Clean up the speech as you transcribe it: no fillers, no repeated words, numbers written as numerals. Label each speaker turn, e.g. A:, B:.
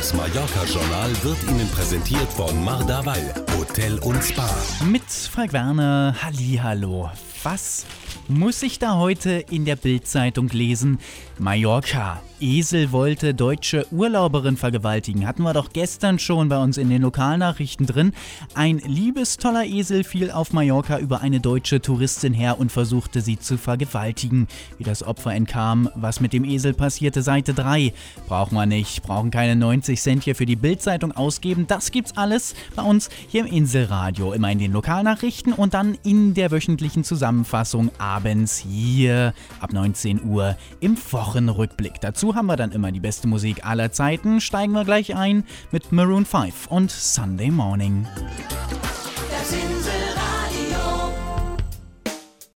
A: Das Mallorca-Journal wird Ihnen präsentiert von Mardaval, Hotel und Spa.
B: Mit Frank Werner, hallihallo. Was muss ich da heute in der Bild-Zeitung lesen? Mallorca. Esel wollte deutsche Urlauberin vergewaltigen. Hatten wir doch gestern schon bei uns in den Lokalnachrichten drin. Ein liebestoller Esel fiel auf Mallorca über eine deutsche Touristin her und versuchte sie zu vergewaltigen. Wie das Opfer entkam, was mit dem Esel passierte, Seite 3. Brauchen wir nicht, brauchen keine 90 Cent hier für die Bild-Zeitung ausgeben. Das gibt's alles bei uns hier im Inselradio. Immer in den Lokalnachrichten und dann in der wöchentlichen Zusammenfassung abends hier ab 19 Uhr im Wochenrückblick. Dazu haben wir dann immer die beste Musik aller Zeiten. Steigen wir gleich ein mit Maroon 5 und Sunday Morning.